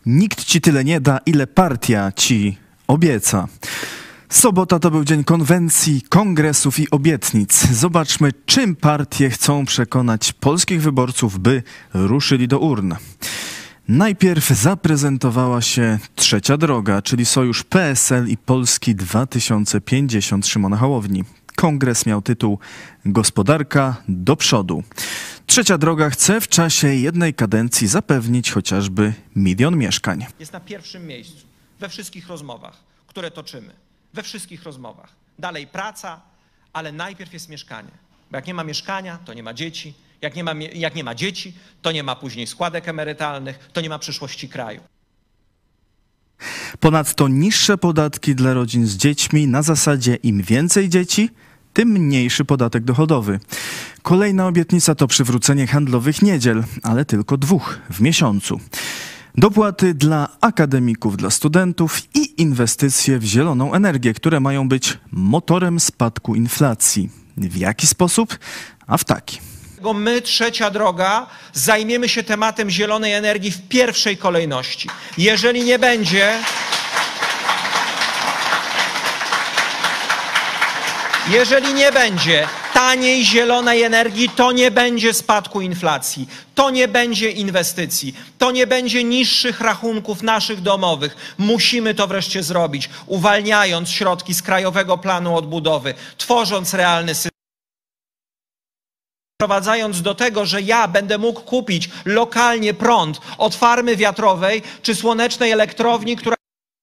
Nikt ci tyle nie da, ile partia ci obieca. Sobota to był dzień konwencji, kongresów i obietnic. Zobaczmy, czym partie chcą przekonać polskich wyborców, by ruszyli do urn. Najpierw zaprezentowała się Trzecia Droga, czyli sojusz PSL i Polski 2050 Szymona Hołowni. Kongres miał tytuł Gospodarka do przodu. Trzecia Droga chce w czasie jednej kadencji zapewnić chociażby 1 milion mieszkań. Jest na pierwszym miejscu we wszystkich rozmowach, które toczymy. We wszystkich rozmowach. Dalej praca, ale najpierw jest mieszkanie. Bo jak nie ma mieszkania, to nie ma dzieci. Jak nie ma dzieci, to nie ma później składek emerytalnych, to nie ma przyszłości kraju. Ponadto niższe podatki dla rodzin z dziećmi na zasadzie im więcej dzieci, tym mniejszy podatek dochodowy. Kolejna obietnica to przywrócenie handlowych niedziel, ale tylko 2 w miesiącu. Dopłaty dla akademików, dla studentów i inwestycje w zieloną energię, które mają być motorem spadku inflacji. W jaki sposób? A w taki. My, Trzecia Droga, zajmiemy się tematem zielonej energii w pierwszej kolejności. Jeżeli nie będzie taniej zielonej energii, to nie będzie spadku inflacji, to nie będzie inwestycji, to nie będzie niższych rachunków naszych domowych. Musimy to wreszcie zrobić, uwalniając środki z Krajowego Planu Odbudowy, tworząc realny system. Prowadzając do tego, że ja będę mógł kupić lokalnie prąd od farmy wiatrowej czy słonecznej elektrowni, która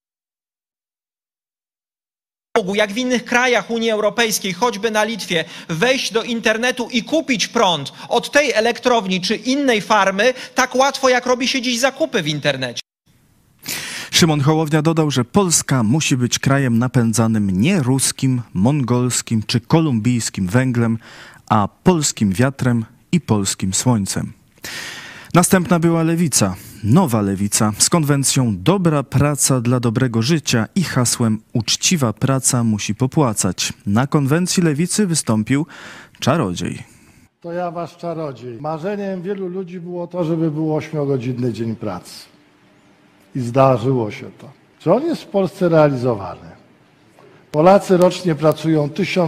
jak w innych krajach Unii Europejskiej, choćby na Litwie, wejść do internetu i kupić prąd od tej elektrowni czy innej farmy tak łatwo, jak robi się dziś zakupy w internecie. Szymon Hołownia dodał, że Polska musi być krajem napędzanym nie ruskim, mongolskim czy kolumbijskim węglem, a polskim wiatrem i polskim słońcem. Następna była Lewica, nowa Lewica z konwencją Dobra praca dla dobrego życia i hasłem Uczciwa praca musi popłacać. Na konwencji Lewicy wystąpił czarodziej. To ja wasz czarodziej. Marzeniem wielu ludzi było to, żeby był 8-godzinny dzień pracy. I zdarzyło się to. Czy on jest w Polsce realizowany? Polacy rocznie pracują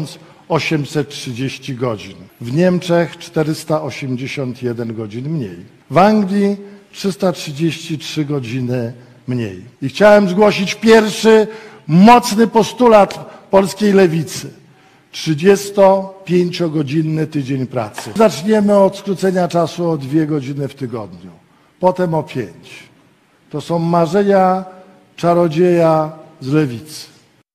1830 godzin. W Niemczech 481 godzin mniej. W Anglii 333 godziny mniej. I chciałem zgłosić pierwszy mocny postulat polskiej lewicy. 35-godzinny tydzień pracy. Zaczniemy od skrócenia czasu o 2 godziny w tygodniu. Potem o 5. To są marzenia czarodzieja z lewicy.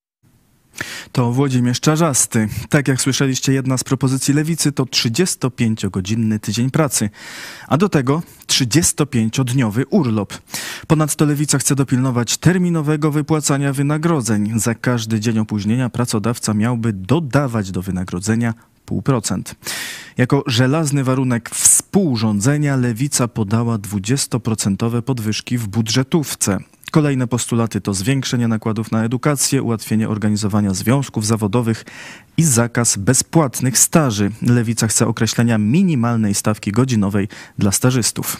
To Włodzimierz Czarzasty. Tak jak słyszeliście, jedna z propozycji Lewicy to 35-godzinny tydzień pracy, a do tego 35-dniowy urlop. Ponadto Lewica chce dopilnować terminowego wypłacania wynagrodzeń. Za każdy dzień opóźnienia pracodawca miałby dodawać do wynagrodzenia 0,5%. Jako żelazny warunek współrządzenia Lewica podała 20% podwyżki w budżetówce. Kolejne postulaty to zwiększenie nakładów na edukację, ułatwienie organizowania związków zawodowych i zakaz bezpłatnych staży. Lewica chce określenia minimalnej stawki godzinowej dla stażystów.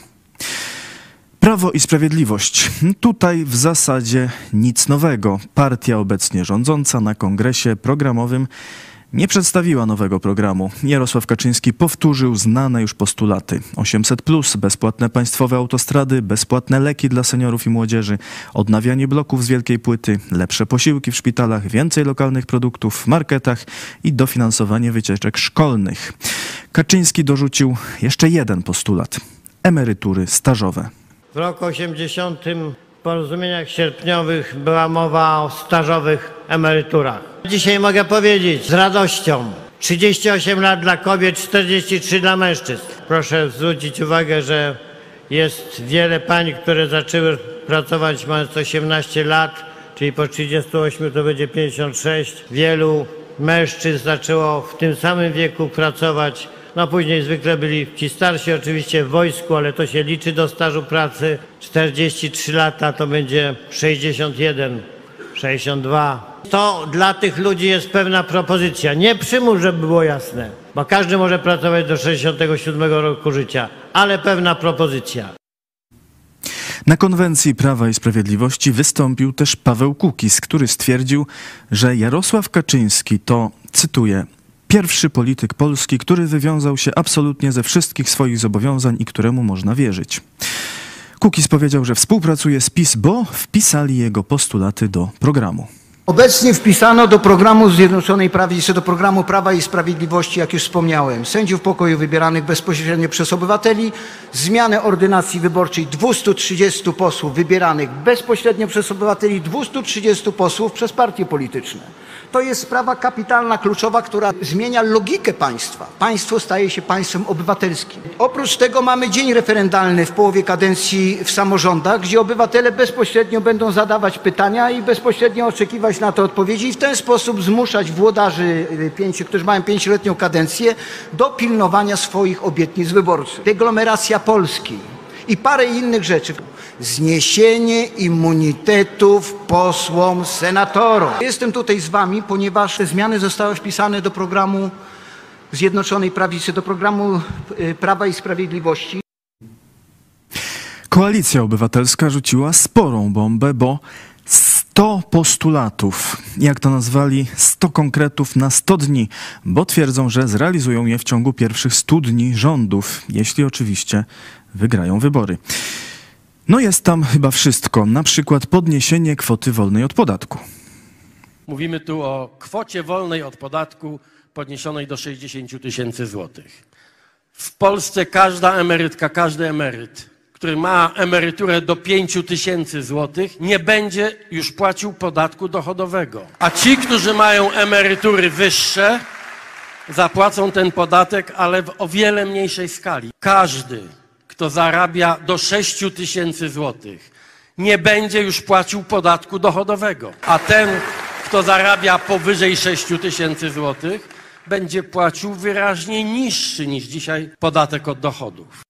Prawo i Sprawiedliwość. Tutaj w zasadzie nic nowego. Partia obecnie rządząca na kongresie programowym nie przedstawiła nowego programu. Jarosław Kaczyński powtórzył znane już postulaty. 800+, bezpłatne państwowe autostrady, bezpłatne leki dla seniorów i młodzieży, odnawianie bloków z wielkiej płyty, lepsze posiłki w szpitalach, więcej lokalnych produktów w marketach i dofinansowanie wycieczek szkolnych. Kaczyński dorzucił jeszcze jeden postulat. Emerytury stażowe. W roku 80 w porozumieniach sierpniowych była mowa o stażowych emeryturach. Dzisiaj mogę powiedzieć z radością: 38 lat dla kobiet, 43 dla mężczyzn. Proszę zwrócić uwagę, że jest wiele pań, które zaczęły pracować mając 18 lat, czyli po 38 to będzie 56. Wielu mężczyzn zaczęło w tym samym wieku pracować. No później zwykle byli ci starsi oczywiście w wojsku, ale to się liczy do stażu pracy. 43 lata to będzie 61, 62. To dla tych ludzi jest pewna propozycja. Nie przymus, żeby było jasne, bo każdy może pracować do 67 roku życia, ale pewna propozycja. Na konwencji Prawa i Sprawiedliwości wystąpił też Paweł Kukiz, który stwierdził, że Jarosław Kaczyński to, cytuję, pierwszy polityk polski, który wywiązał się absolutnie ze wszystkich swoich zobowiązań i któremu można wierzyć. Kukiz powiedział, że współpracuje z PiS, bo wpisali jego postulaty do programu. Obecnie wpisano do programu Zjednoczonej Prawicy, do programu Prawa i Sprawiedliwości, jak już wspomniałem, sędziów pokoju wybieranych bezpośrednio przez obywateli, zmianę ordynacji wyborczej 230 posłów wybieranych bezpośrednio przez obywateli, 230 posłów przez partie polityczne. To jest sprawa kapitalna, kluczowa, która zmienia logikę państwa. Państwo staje się państwem obywatelskim. Oprócz tego mamy dzień referendalny w połowie kadencji w samorządach, gdzie obywatele bezpośrednio będą zadawać pytania i bezpośrednio oczekiwać na to odpowiedzi i w ten sposób zmuszać włodarzy, którzy mają 5-letnią kadencję, do pilnowania swoich obietnic wyborczych. Deglomeracja Polski i parę innych rzeczy. Zniesienie immunitetów posłom, senatorom. Jestem tutaj z wami, ponieważ te zmiany zostały wpisane do programu Zjednoczonej Prawicy, do programu Prawa i Sprawiedliwości. Koalicja Obywatelska rzuciła sporą bombę, bo 100 postulatów, jak to nazwali, 100 konkretów na 100 dni, bo twierdzą, że zrealizują je w ciągu pierwszych 100 dni rządów, jeśli oczywiście wygrają wybory. No jest tam chyba wszystko, na przykład podniesienie kwoty wolnej od podatku. Mówimy tu o kwocie wolnej od podatku podniesionej do 60 000 złotych. W Polsce każda emerytka, każdy emeryt, który ma emeryturę do 5 000 złotych, nie będzie już płacił podatku dochodowego. A ci, którzy mają emerytury wyższe, zapłacą ten podatek, ale w o wiele mniejszej skali. Każdy, kto zarabia do 6 000 złotych, nie będzie już płacił podatku dochodowego. A ten, kto zarabia powyżej 6 000 złotych, będzie płacił wyraźnie niższy niż dzisiaj podatek od dochodów.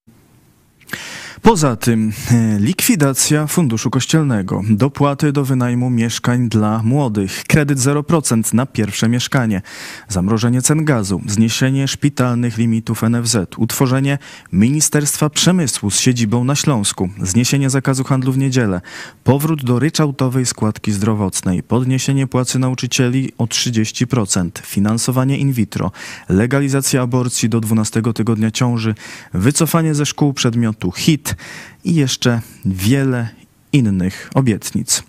Poza tym likwidacja Funduszu Kościelnego, dopłaty do wynajmu mieszkań dla młodych, kredyt 0% na pierwsze mieszkanie, zamrożenie cen gazu, zniesienie szpitalnych limitów NFZ, utworzenie Ministerstwa Przemysłu z siedzibą na Śląsku, zniesienie zakazu handlu w niedzielę, powrót do ryczałtowej składki zdrowotnej, podniesienie płacy nauczycieli o 30%, finansowanie in vitro, legalizacja aborcji do 12 tygodnia ciąży, wycofanie ze szkół przedmiotu HIT, i jeszcze wiele innych obietnic.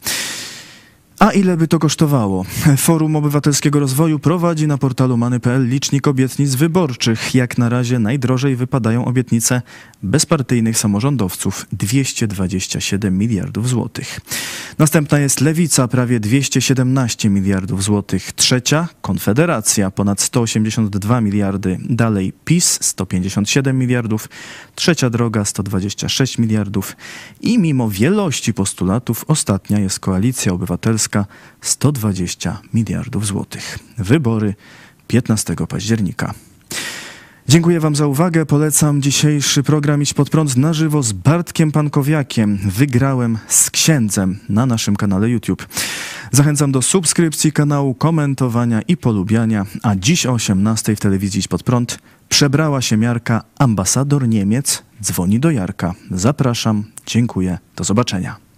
A ile by to kosztowało? Forum Obywatelskiego Rozwoju prowadzi na portalu many.pl licznik obietnic wyborczych. Jak na razie najdrożej wypadają obietnice bezpartyjnych samorządowców. 227 miliardów złotych. Następna jest Lewica, prawie 217 miliardów złotych. Trzecia Konfederacja, ponad 182 miliardy. Dalej PiS, 157 miliardów. Trzecia Droga, 126 miliardów. I mimo wielości postulatów ostatnia jest Koalicja Obywatelska, 120 miliardów złotych. Wybory 15 października. Dziękuję wam za uwagę. Polecam dzisiejszy program Idź Pod Prąd na żywo z Bartkiem Pankowiakiem. Wygrałem z księdzem na naszym kanale YouTube. Zachęcam do subskrypcji kanału, komentowania i polubiania. A dziś o 18:00 w telewizji Idź Pod Prąd przebrała się miarka ambasador Niemiec dzwoni do Jarka. Zapraszam, dziękuję, do zobaczenia.